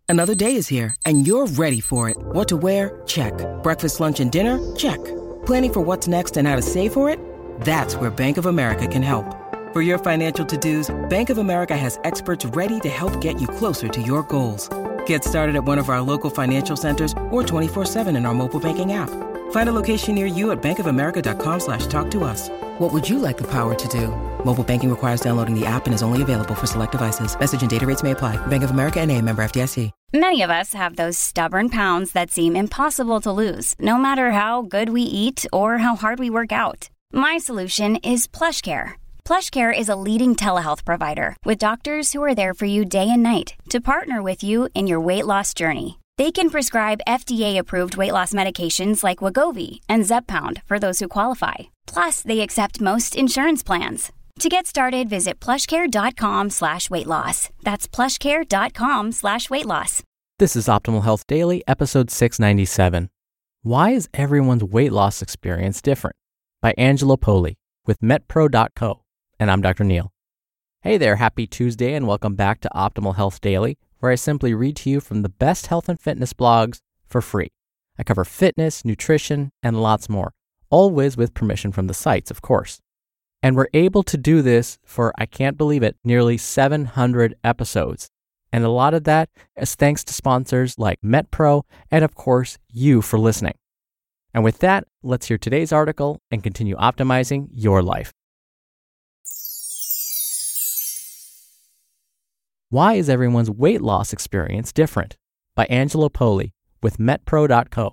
Another day is here, and you're ready for it. What to wear? Check. Breakfast, lunch, and dinner? Check. Planning for what's next and how to save for it? That's where Bank of America can help. For your financial to-dos, Bank of America has experts ready to help get you closer to your goals. Get started at one of our local financial centers or 24/7 in our mobile banking app. Find a location near you at bankofamerica.com/talktous. What would you like the power to do? Mobile banking requires downloading the app and is only available for select devices. Message and data rates may apply. Bank of America N.A., member FDIC. Many of us have those stubborn pounds that seem impossible to lose, no matter how good we eat or how hard we work out. My solution is PlushCare. PlushCare is a leading telehealth provider with doctors who are there for you day and night to partner with you in your weight loss journey. They can prescribe FDA-approved weight loss medications like Wegovy and Zepbound for those who qualify. Plus, they accept most insurance plans. To get started, visit plushcare.com/weightloss. That's plushcare.com/weightloss. This is Optimal Health Daily, episode 697. Why is everyone's weight loss experience different? By Angelo Poli with MetPro.co. And I'm Dr. Neil. Hey there, happy Tuesday, and welcome back to Optimal Health Daily, where I simply read to you from the best health and fitness blogs for free. I cover fitness, nutrition, and lots more, always with permission from the sites, of course. And we're able to do this for, I can't believe it, nearly 700 episodes. And a lot of that is thanks to sponsors like MetPro and, of course, you for listening. And with that, let's hear today's article and continue optimizing your life. Why is everyone's weight loss experience different? By Angelo Poli with MetPro.co.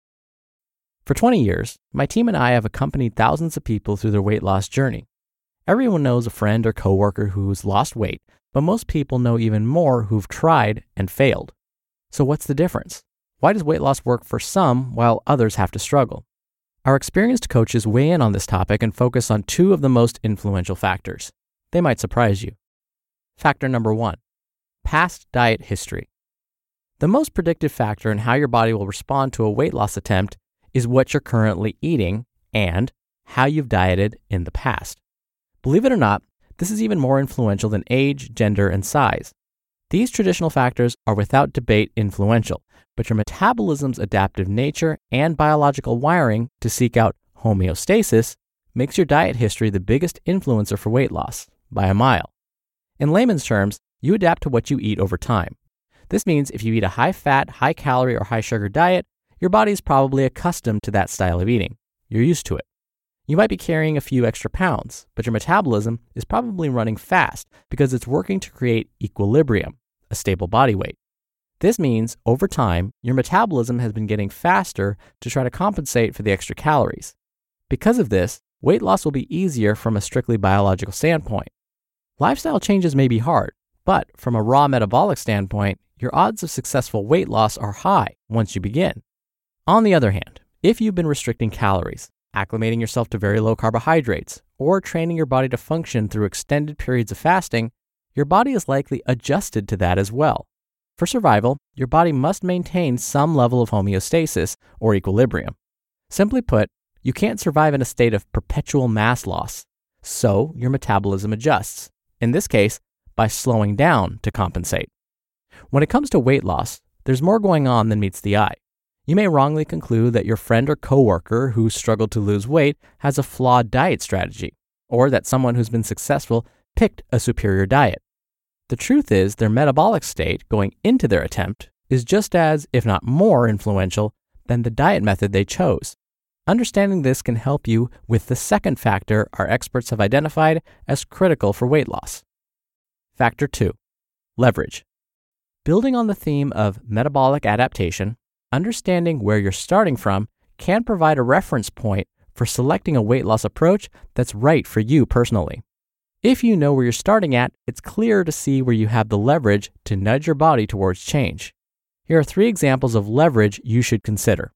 For 20 years, my team and I have accompanied thousands of people through their weight loss journey. Everyone knows a friend or coworker who's lost weight, but most people know even more who've tried and failed. So what's the difference? Why does weight loss work for some while others have to struggle? Our experienced coaches weigh in on this topic and focus on two of the most influential factors. They might surprise you. Factor number 1, past diet history. The most predictive factor in how your body will respond to a weight loss attempt is what you're currently eating and how you've dieted in the past. Believe it or not, this is even more influential than age, gender, and size. These traditional factors are without debate influential, but your metabolism's adaptive nature and biological wiring to seek out homeostasis makes your diet history the biggest influencer for weight loss, by a mile. In layman's terms, you adapt to what you eat over time. This means if you eat a high-fat, high-calorie, or high-sugar diet, your body is probably accustomed to that style of eating. You're used to it. You might be carrying a few extra pounds, but your metabolism is probably running fast because it's working to create equilibrium, a stable body weight. This means, over time, your metabolism has been getting faster to try to compensate for the extra calories. Because of this, weight loss will be easier from a strictly biological standpoint. Lifestyle changes may be hard, but from a raw metabolic standpoint, your odds of successful weight loss are high once you begin. On the other hand, if you've been restricting calories, acclimating yourself to very low carbohydrates, or training your body to function through extended periods of fasting, your body is likely adjusted to that as well. For survival, your body must maintain some level of homeostasis or equilibrium. Simply put, you can't survive in a state of perpetual mass loss, so your metabolism adjusts, in this case, by slowing down to compensate. When it comes to weight loss, there's more going on than meets the eye. You may wrongly conclude that your friend or coworker who struggled to lose weight has a flawed diet strategy, or that someone who's been successful picked a superior diet. The truth is their metabolic state going into their attempt is just as, if not more, influential than the diet method they chose. Understanding this can help you with the second factor our experts have identified as critical for weight loss. Factor 2, leverage. Building on the theme of metabolic adaptation, understanding where you're starting from can provide a reference point for selecting a weight loss approach that's right for you personally. If you know where you're starting at, it's clearer to see where you have the leverage to nudge your body towards change. Here are 3 examples of leverage you should consider.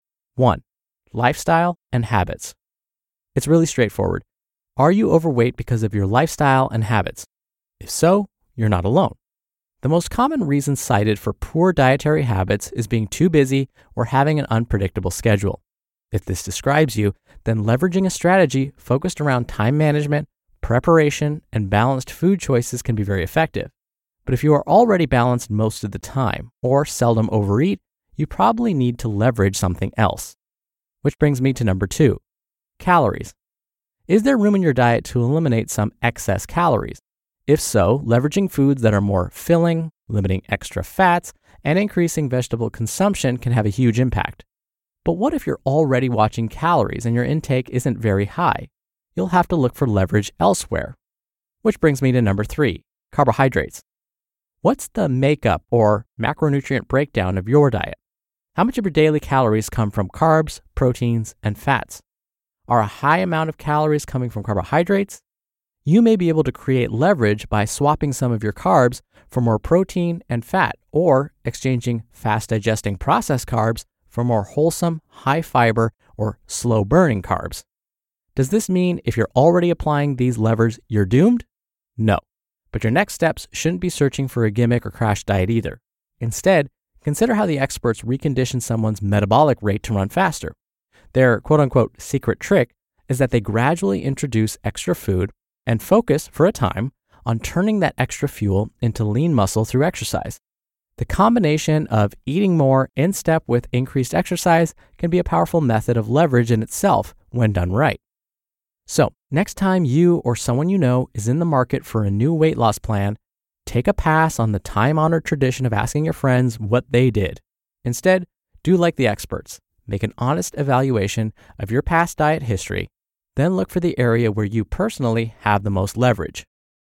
1, lifestyle and habits. It's really straightforward. Are you overweight because of your lifestyle and habits? If so, you're not alone. The most common reason cited for poor dietary habits is being too busy or having an unpredictable schedule. If this describes you, then leveraging a strategy focused around time management, preparation, and balanced food choices can be very effective. But if you are already balanced most of the time or seldom overeat, you probably need to leverage something else. Which brings me to number 2, calories. Is there room in your diet to eliminate some excess calories? If so, leveraging foods that are more filling, limiting extra fats, and increasing vegetable consumption can have a huge impact. But what if you're already watching calories and your intake isn't very high? You'll have to look for leverage elsewhere. Which brings me to number 3, carbohydrates. What's the makeup or macronutrient breakdown of your diet? How much of your daily calories come from carbs, proteins, and fats? Are a high amount of calories coming from carbohydrates? You may be able to create leverage by swapping some of your carbs for more protein and fat, or exchanging fast-digesting processed carbs for more wholesome, high-fiber, or slow-burning carbs. Does this mean if you're already applying these levers, you're doomed? No. But your next steps shouldn't be searching for a gimmick or crash diet either. Instead, consider how the experts recondition someone's metabolic rate to run faster. Their quote-unquote secret trick is that they gradually introduce extra food and focus, for a time, on turning that extra fuel into lean muscle through exercise. The combination of eating more in step with increased exercise can be a powerful method of leverage in itself when done right. So, next time you or someone you know is in the market for a new weight loss plan, take a pass on the time-honored tradition of asking your friends what they did. Instead, do like the experts. Make an honest evaluation of your past diet history, then look for the area where you personally have the most leverage.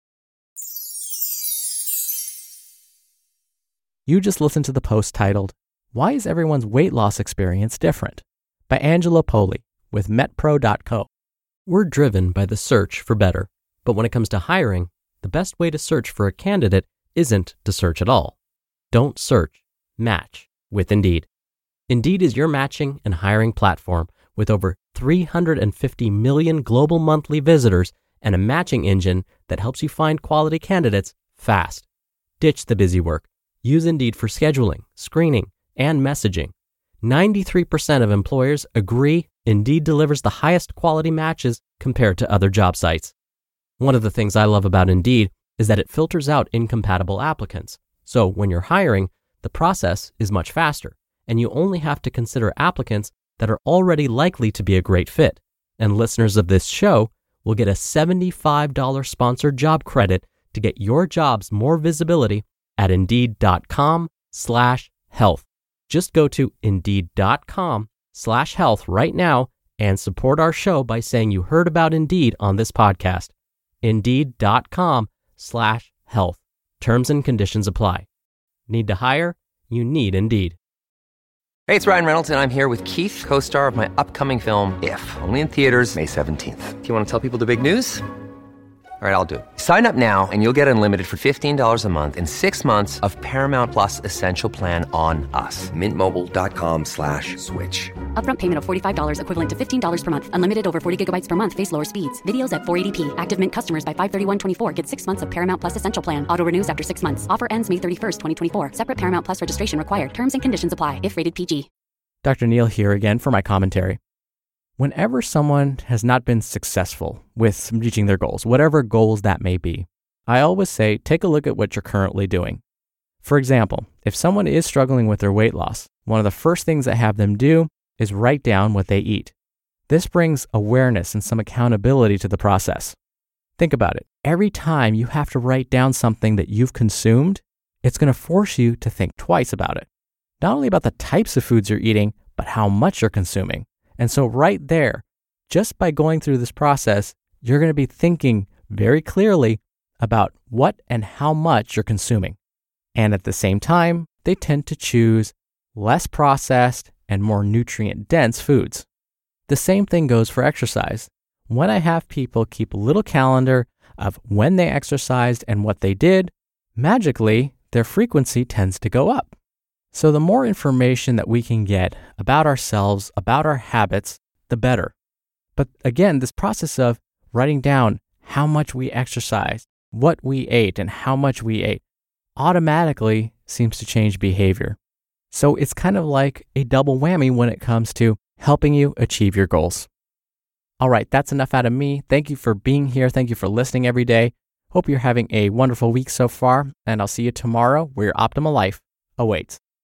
You just listened to the post titled, "Why is Everyone's Weight Loss Experience Different?" by Angelo Poli with MetPro.co. We're driven by the search for better, but when it comes to hiring, the best way to search for a candidate isn't to search at all. Don't search, match with Indeed. Indeed is your matching and hiring platform with over 350 million global monthly visitors and a matching engine that helps you find quality candidates fast. Ditch the busy work. Use Indeed for scheduling, screening, and messaging. 93% of employers agree Indeed delivers the highest quality matches compared to other job sites. One of the things I love about Indeed is that it filters out incompatible applicants. So when you're hiring, the process is much faster, and you only have to consider applicants that are already likely to be a great fit. And listeners of this show will get a $75 sponsored job credit to get your jobs more visibility at Indeed.com/health. Just go to Indeed.com/health right now and support our show by saying you heard about Indeed on this podcast. Indeed.com/health. Terms and conditions apply. Need to hire? You need Indeed. Hey, it's Ryan Reynolds, and I'm here with Keith, co-star of my upcoming film, If, only in theaters May 17th. Do you want to tell people the big news? All right, I'll do it. Sign up now and you'll get unlimited for $15 a month and 6 months of Paramount Plus Essential Plan on us. MintMobile.com/switch. Upfront payment of $45 equivalent to $15 per month. Unlimited over 40 gigabytes per month. Face lower speeds. Videos at 480p. Active Mint customers by 531.24 get 6 months of Paramount Plus Essential Plan. Auto renews after 6 months. Offer ends May 31st, 2024. Separate Paramount Plus registration required. Terms and conditions apply if rated PG. Dr. Neal here again for my commentary. Whenever someone has not been successful with reaching their goals, whatever goals that may be, I always say, take a look at what you're currently doing. For example, if someone is struggling with their weight loss, one of the first things I have them do is write down what they eat. This brings awareness and some accountability to the process. Think about it. Every time you have to write down something that you've consumed, it's going to force you to think twice about it. Not only about the types of foods you're eating, but how much you're consuming. And so right there, just by going through this process, you're going to be thinking very clearly about what and how much you're consuming. And at the same time, they tend to choose less processed and more nutrient-dense foods. The same thing goes for exercise. When I have people keep a little calendar of when they exercised and what they did, magically, their frequency tends to go up. So the more information that we can get about ourselves, about our habits, the better. But again, this process of writing down how much we exercised, what we ate, and how much we ate automatically seems to change behavior. So it's kind of like a double whammy when it comes to helping you achieve your goals. All right, that's enough out of me. Thank you for being here. Thank you for listening every day. Hope you're having a wonderful week so far, and I'll see you tomorrow where your optimal life awaits.